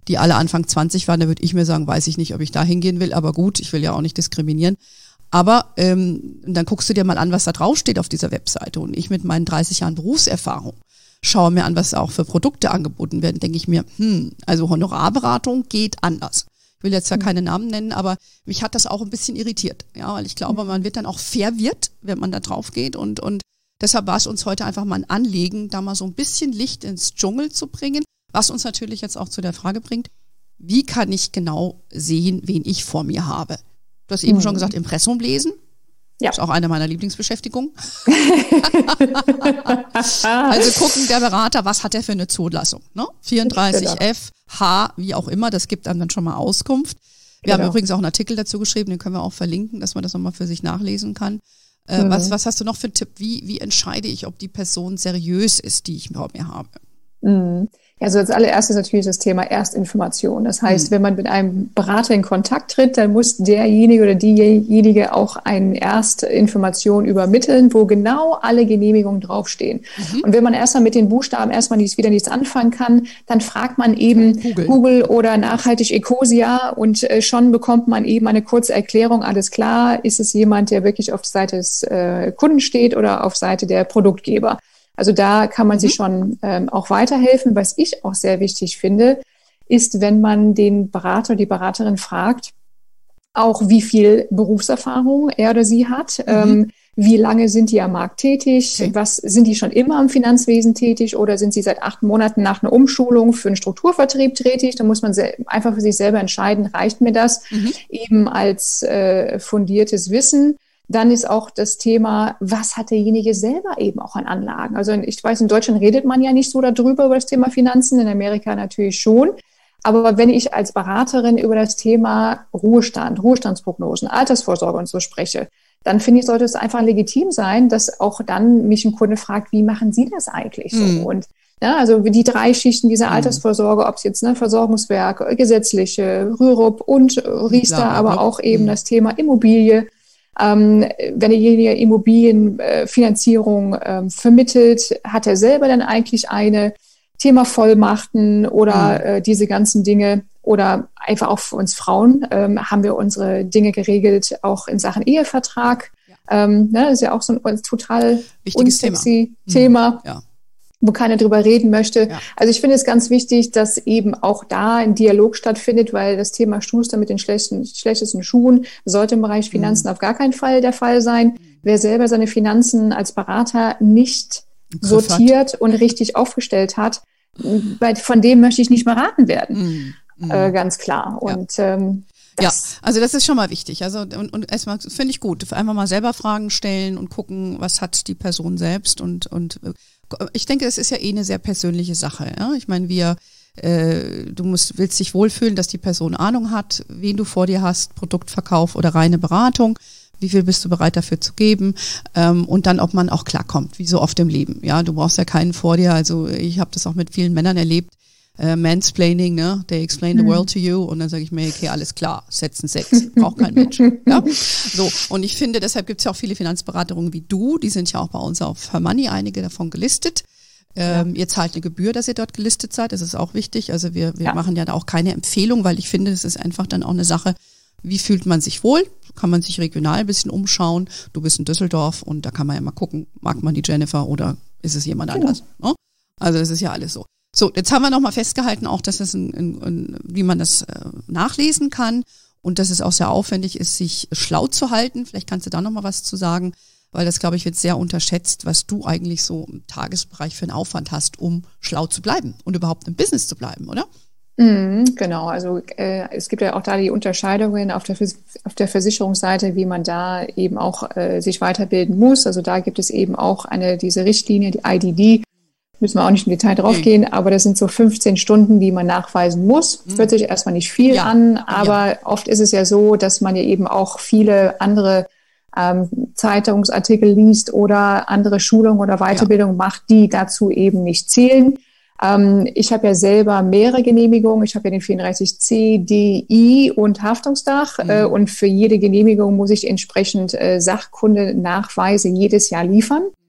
die alle Anfang zwanzig waren, da würde ich mir sagen, weiß ich nicht, ob ich da hingehen will, aber gut, ich will ja auch nicht diskriminieren. Aber ähm, dann guckst du dir mal an, was da draufsteht auf dieser Webseite. Und ich mit meinen dreißig Jahren Berufserfahrung schaue mir an, was auch für Produkte angeboten werden, denke ich mir, hm, also Honorarberatung geht anders. Ich will jetzt ja keine Namen nennen, aber mich hat das auch ein bisschen irritiert, ja, weil ich glaube, man wird dann auch verwirrt, wenn man da drauf geht und und deshalb war es uns heute einfach mal ein Anliegen, da mal so ein bisschen Licht ins Dschungel zu bringen, was uns natürlich jetzt auch zu der Frage bringt, wie kann ich genau sehen, wen ich vor mir habe? Du hast eben mhm. schon gesagt, Impressum lesen. Ja. Das ist auch eine meiner Lieblingsbeschäftigungen. Also gucken, der Berater, was hat er für eine Zulassung? Ne? vierunddreißig F, H, wie auch immer, das gibt einem dann schon mal Auskunft. Wir genau. haben übrigens auch einen Artikel dazu geschrieben, den können wir auch verlinken, dass man das nochmal für sich nachlesen kann. Äh, mhm. was, was hast du noch für einen Tipp? Wie, wie entscheide ich, ob die Person seriös ist, die ich vor mir habe? Mhm. Also als allererstes natürlich das Thema Erstinformation. Das heißt, mhm. wenn man mit einem Berater in Kontakt tritt, dann muss derjenige oder diejenige auch eine Erstinformation übermitteln, wo genau alle Genehmigungen draufstehen. Mhm. Und wenn man erstmal mit den Buchstaben erstmal nichts, wieder nichts anfangen kann, dann fragt man eben Google, Google oder nachhaltig Ecosia und äh, schon bekommt man eben eine kurze Erklärung. Alles klar, ist es jemand, der wirklich auf Seite des äh, Kunden steht oder auf Seite der Produktgeber? Also da kann man mhm. sich schon ähm, auch weiterhelfen. Was ich auch sehr wichtig finde, ist, wenn man den Berater, die Beraterin fragt, auch wie viel Berufserfahrung er oder sie hat, mhm. ähm, wie lange sind die am Markt tätig, okay. was sind die schon immer im Finanzwesen tätig oder sind sie seit acht Monaten nach einer Umschulung für einen Strukturvertrieb tätig. Da muss man se- einfach für sich selber entscheiden, reicht mir das mhm. eben als äh, fundiertes Wissen. Dann ist auch das Thema, was hat derjenige selber eben auch an Anlagen? Also ich weiß, in Deutschland redet man ja nicht so darüber, über das Thema Finanzen, in Amerika natürlich schon. Aber wenn ich als Beraterin über das Thema Ruhestand, Ruhestandsprognosen, Altersvorsorge und so spreche, dann finde ich, sollte es einfach legitim sein, dass auch dann mich ein Kunde fragt, wie machen Sie das eigentlich so? Mhm. Und ja, also die drei Schichten dieser Altersvorsorge, ob es jetzt ne, Versorgungswerk, gesetzliche, Rürup und Riester, Klar, aber auch eben mhm. das Thema Immobilie. Ähm, wenn derjenige Immobilienfinanzierung äh, ähm, vermittelt, hat er selber dann eigentlich eine Thema Vollmachten oder mhm. äh, diese ganzen Dinge oder einfach auch für uns Frauen ähm, haben wir unsere Dinge geregelt, auch in Sachen Ehevertrag. Ja. Ähm, ne, ist ja auch so ein total wichtiges unsexy Thema, Thema. Mhm. Ja. wo keiner drüber reden möchte. Ja. Also ich finde es ganz wichtig, dass eben auch da ein Dialog stattfindet, weil das Thema Schuster mit den schlechten, schlechtesten Schuhen sollte im Bereich Finanzen mhm. auf gar keinen Fall der Fall sein. Wer selber seine Finanzen als Berater nicht sortiert hat und richtig aufgestellt hat, von dem möchte ich nicht beraten werden. Mhm. Äh, ganz klar. Und ja. ähm, Ja, also das ist schon mal wichtig. Also und, und erstmal finde ich gut, einfach mal selber Fragen stellen und gucken, was hat die Person selbst und und ich denke, es ist ja eh eine sehr persönliche Sache. Ja? Ich meine, wir, äh, du musst willst dich wohlfühlen, dass die Person Ahnung hat, wen du vor dir hast, Produktverkauf oder reine Beratung. Wie viel bist du bereit dafür zu geben? Ähm, und dann, ob man auch klarkommt, wie so oft im Leben. Ja, du brauchst ja keinen vor dir. Also ich habe das auch mit vielen Männern erlebt. Uh, Mansplaining, ne? They explain the world to you und dann sage ich mir, okay, alles klar, setzen sechs, braucht kein Mensch. Ja? So, und ich finde, deshalb gibt es ja auch viele Finanzberaterinnen wie du, die sind ja auch bei uns auf Hermoney, einige davon gelistet. Ähm, ja. Ihr zahlt eine Gebühr, dass ihr dort gelistet seid, das ist auch wichtig. Also wir, wir ja. machen ja da auch keine Empfehlung, weil ich finde, es ist einfach dann auch eine Sache, wie fühlt man sich wohl? Kann man sich regional ein bisschen umschauen? Du bist in Düsseldorf und da kann man ja mal gucken, mag man die Jennifer oder ist es jemand genau. anders? Ne? Also das ist ja alles so. So, jetzt haben wir nochmal festgehalten, auch, dass es ein, ein, ein, wie man das äh, nachlesen kann und dass es auch sehr aufwendig ist, sich schlau zu halten. Vielleicht kannst du da nochmal was zu sagen, weil das, glaube ich, wird sehr unterschätzt, was du eigentlich so im Tagesbereich für einen Aufwand hast, um schlau zu bleiben und überhaupt im Business zu bleiben, oder? Mm, genau, also äh, es gibt ja auch da die Unterscheidungen auf der, auf der Versicherungsseite, wie man da eben auch äh, sich weiterbilden muss. Also da gibt es eben auch eine diese Richtlinie, die I D D, müssen wir auch nicht im Detail draufgehen, okay. aber das sind so fünfzehn Stunden, die man nachweisen muss. Mhm. Hört sich erstmal nicht viel ja. an, aber ja. oft ist es ja so, dass man ja eben auch viele andere ähm, Zeitungsartikel liest oder andere Schulungen oder Weiterbildungen ja. macht, die dazu eben nicht zählen. Ähm, ich habe ja selber mehrere Genehmigungen. Ich habe ja den vierunddreißig C, D, I und Haftungsdach mhm. äh, und für jede Genehmigung muss ich entsprechend äh, Sachkunde Nachweise jedes Jahr liefern.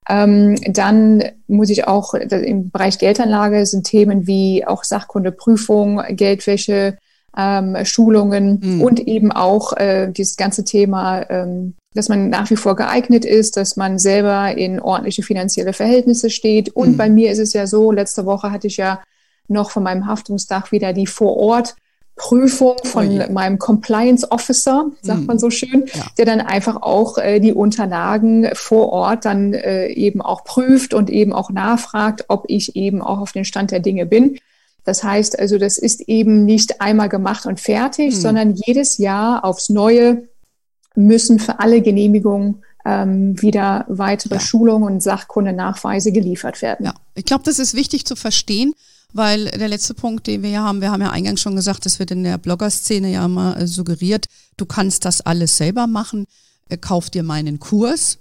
Ähm, dann muss ich auch, im Bereich Geldanlage sind Themen wie auch Sachkundeprüfung, Geldwäsche, ähm, Schulungen mhm. und eben auch äh, dieses ganze Thema, ähm, dass man nach wie vor geeignet ist, dass man selber in ordentliche finanzielle Verhältnisse steht. Und mhm. bei mir ist es ja so, letzte Woche hatte ich ja noch von meinem Haftungsdach wieder die Vor-Ort-Prüfung von Oje. meinem Compliance Officer, sagt mhm. man so schön, ja. der dann einfach auch äh, die Unterlagen vor Ort dann äh, eben auch prüft und eben auch nachfragt, ob ich eben auch auf den Stand der Dinge bin. Das heißt also, das ist eben nicht einmal gemacht und fertig, mhm. sondern jedes Jahr aufs Neue müssen für alle Genehmigungen ähm, wieder weitere ja. Schulungen und Sachkundenachweise geliefert werden. Ja, ich glaube, das ist wichtig zu verstehen, weil der letzte Punkt, den wir hier haben, wir haben ja eingangs schon gesagt, das wird in der Blogger-Szene ja immer äh, suggeriert, du kannst das alles selber machen, äh, kauf dir meinen Kurs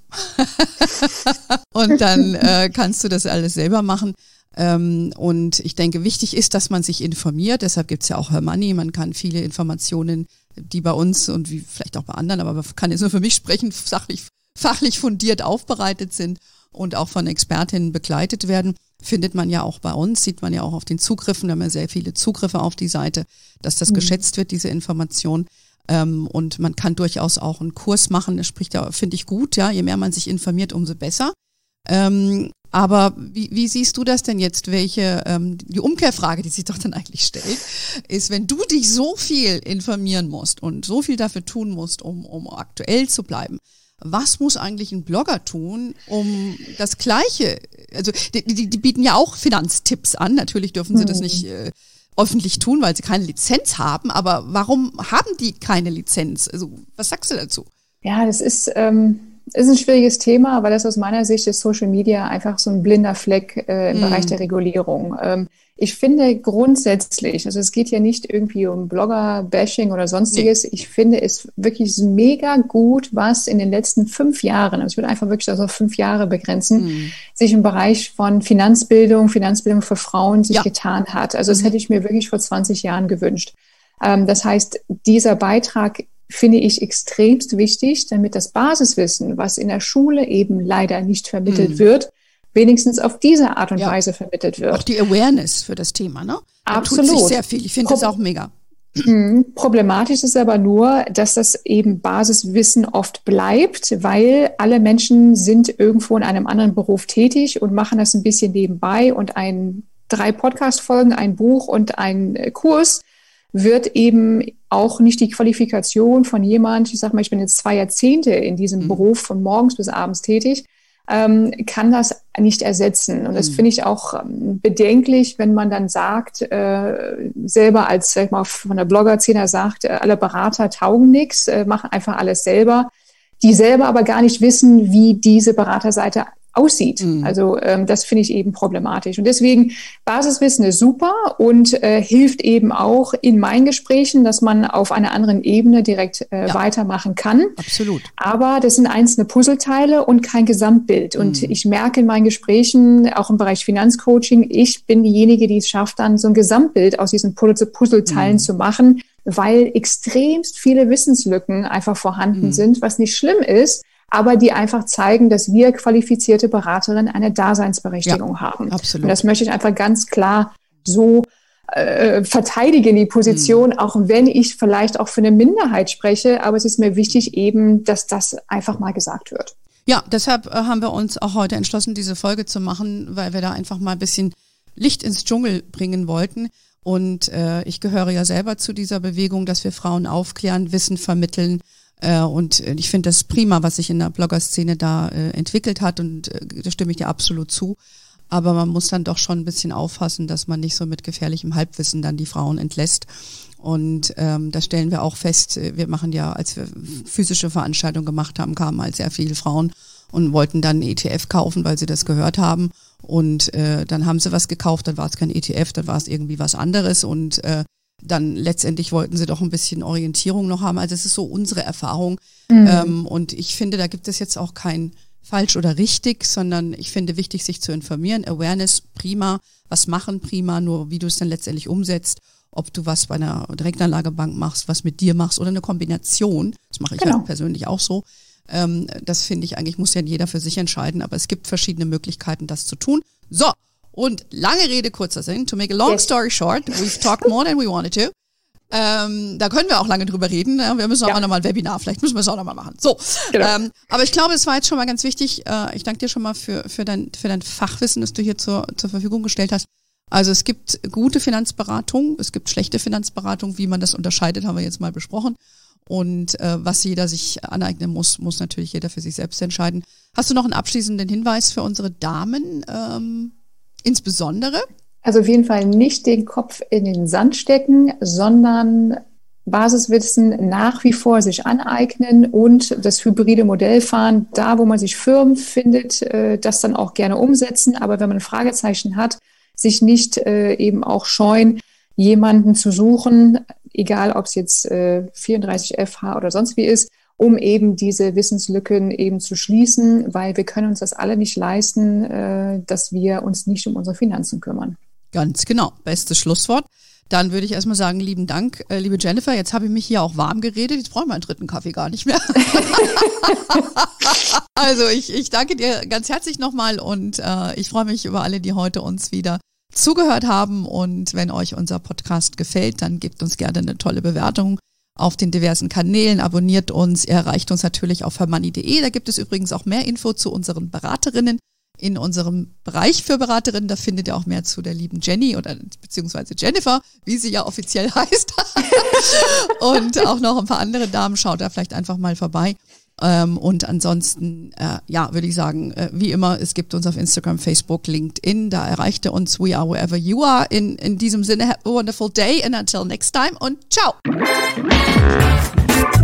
und dann äh, kannst du das alles selber machen. Ähm, und ich denke, wichtig ist, dass man sich informiert. Deshalb gibt's ja auch Her Money. Man kann viele Informationen, die bei uns und wie vielleicht auch bei anderen, aber man kann jetzt nur für mich sprechen, sachlich, fachlich fundiert aufbereitet sind und auch von Expertinnen begleitet werden, findet man ja auch bei uns, sieht man ja auch auf den Zugriffen, da haben wir sehr viele Zugriffe auf die Seite, dass das mhm. geschätzt wird, diese Information. Ähm, und man kann durchaus auch einen Kurs machen, das spricht ja, finde ich gut, ja, je mehr man sich informiert, umso besser. Ähm, aber wie, wie siehst du das denn jetzt? Welche ähm, die Umkehrfrage, die sich doch dann eigentlich stellt, ist, wenn du dich so viel informieren musst und so viel dafür tun musst, um, um aktuell zu bleiben, was muss eigentlich ein Blogger tun, um das Gleiche, also die, die, die bieten ja auch Finanztipps an, natürlich dürfen sie das nicht äh, öffentlich tun, weil sie keine Lizenz haben, aber warum haben die keine Lizenz? Also was sagst du dazu? Ja, das ist... Ähm ist ein schwieriges Thema, weil das aus meiner Sicht ist Social Media einfach so ein blinder Fleck äh, im mm. Bereich der Regulierung. Ähm, ich finde grundsätzlich, also es geht ja nicht irgendwie um Blogger-Bashing oder sonstiges, nee. Ich finde es wirklich mega gut, was in den letzten fünf Jahren, also ich würde einfach wirklich das auf fünf Jahre begrenzen, mm. sich im Bereich von Finanzbildung, Finanzbildung für Frauen sich ja. getan hat. Also das mm. hätte ich mir wirklich vor zwanzig Jahren gewünscht. Ähm, das heißt, dieser Beitrag finde ich extremst wichtig, damit das Basiswissen, was in der Schule eben leider nicht vermittelt mm. wird, wenigstens auf diese Art und ja. Weise vermittelt wird. Auch die Awareness für das Thema, ne? Da Absolut. Tut sich sehr viel. Ich finde Pro- das auch mega. Problematisch ist aber nur, dass das eben Basiswissen oft bleibt, weil alle Menschen sind irgendwo in einem anderen Beruf tätig und machen das ein bisschen nebenbei und ein drei Podcast-Folgen, ein Buch und ein Kurs wird eben auch nicht die Qualifikation von jemand, ich sage mal, ich bin jetzt zwei Jahrzehnte in diesem mhm. Beruf von morgens bis abends tätig, ähm, kann das nicht ersetzen. Und das mhm. finde ich auch ähm, bedenklich, wenn man dann sagt, äh, selber als, sag ich mal, von der Blogger-Szene sagt, äh, alle Berater taugen nichts, äh, machen einfach alles selber, die selber aber gar nicht wissen, wie diese Beraterseite aussieht. Mhm. Also ähm, das finde ich eben problematisch. Und deswegen, Basiswissen ist super und äh, hilft eben auch in meinen Gesprächen, dass man auf einer anderen Ebene direkt äh, ja. weitermachen kann. Absolut. Aber das sind einzelne Puzzleteile und kein Gesamtbild. Und mhm. ich merke in meinen Gesprächen, auch im Bereich Finanzcoaching, ich bin diejenige, die es schafft, dann so ein Gesamtbild aus diesen Puzzleteilen mhm. zu machen, weil extremst viele Wissenslücken einfach vorhanden mhm. sind, was nicht schlimm ist, aber die einfach zeigen, dass wir qualifizierte Beraterinnen eine Daseinsberechtigung ja, haben. Absolut. Und das möchte ich einfach ganz klar so äh, verteidigen, die Position, mhm. auch wenn ich vielleicht auch für eine Minderheit spreche, aber es ist mir wichtig eben, dass das einfach mal gesagt wird. Ja, deshalb äh, haben wir uns auch heute entschlossen, diese Folge zu machen, weil wir da einfach mal ein bisschen Licht ins Dschungel bringen wollten. Und äh, ich gehöre ja selber zu dieser Bewegung, dass wir Frauen aufklären, Wissen vermitteln. Äh, und ich finde das prima, was sich in der Blogger-Szene da äh, entwickelt hat. Und äh, da stimme ich dir absolut zu. Aber man muss dann doch schon ein bisschen aufpassen, dass man nicht so mit gefährlichem Halbwissen dann die Frauen entlässt. Und ähm, da stellen wir auch fest, wir machen ja, als wir physische Veranstaltungen gemacht haben, kamen halt sehr viele Frauen und wollten dann einen E T F kaufen, weil sie das gehört haben. Und äh, dann haben sie was gekauft, dann war es kein E T F, dann war es irgendwie was anderes. Und äh, dann letztendlich wollten sie doch ein bisschen Orientierung noch haben. Also es ist so unsere Erfahrung. Mhm. Ähm, und ich finde, da gibt es jetzt auch kein falsch oder richtig, sondern ich finde wichtig, sich zu informieren. Awareness, prima. Was machen, prima. Nur wie du es dann letztendlich umsetzt. Ob du was bei einer Direktanlagebank machst, was mit dir machst oder eine Kombination. Das mache ich genau. halt persönlich auch so. Ähm, das finde ich eigentlich, muss ja jeder für sich entscheiden, aber es gibt verschiedene Möglichkeiten, das zu tun. So, und lange Rede, kurzer Sinn. To make a long yes. story short, we've talked more than we wanted to. Ähm, da können wir auch lange drüber reden. Wir müssen auch ja. mal nochmal ein Webinar, vielleicht müssen wir es auch nochmal machen. So, genau. ähm, aber ich glaube, es war jetzt schon mal ganz wichtig. Äh, ich danke dir schon mal für, für, dein, für dein Fachwissen, das du hier zur, zur Verfügung gestellt hast. Also es gibt gute Finanzberatung, es gibt schlechte Finanzberatung. Wie man das unterscheidet, haben wir jetzt mal besprochen. Und äh, was jeder sich aneignen muss, muss natürlich jeder für sich selbst entscheiden. Hast du noch einen abschließenden Hinweis für unsere Damen ähm, insbesondere? Also auf jeden Fall nicht den Kopf in den Sand stecken, sondern Basiswissen nach wie vor sich aneignen und das hybride Modell fahren, da wo man sich Firmen findet, das dann auch gerne umsetzen. Aber wenn man Fragezeichen hat, sich nicht eben auch scheuen, jemanden zu suchen, egal ob es jetzt vierunddreißig F H oder sonst wie ist, um eben diese Wissenslücken eben zu schließen, weil wir können uns das alle nicht leisten, dass wir uns nicht um unsere Finanzen kümmern. Ganz genau, bestes Schlusswort. Dann würde ich erstmal sagen, lieben Dank, äh, liebe Jennifer. Jetzt habe ich mich hier auch warm geredet. Jetzt brauchen wir einen dritten Kaffee gar nicht mehr. Also ich, ich danke dir ganz herzlich nochmal und äh, ich freue mich über alle, die heute uns wieder zugehört haben. Und wenn euch unser Podcast gefällt, dann gebt uns gerne eine tolle Bewertung auf den diversen Kanälen. Abonniert uns. Ihr erreicht uns natürlich auf hermoney punkt de. Da gibt es übrigens auch mehr Info zu unseren Beraterinnen. In unserem Bereich für Beraterinnen, da findet ihr auch mehr zu der lieben Jenny oder beziehungsweise Jennifer, wie sie ja offiziell heißt. Und auch noch ein paar andere Damen, schaut da vielleicht einfach mal vorbei. Ähm, und ansonsten, äh, ja, würde ich sagen, äh, wie immer, es gibt uns auf Instagram, Facebook, LinkedIn, da erreicht ihr uns, we are wherever you are. In, in diesem Sinne, have a wonderful day and until next time und ciao!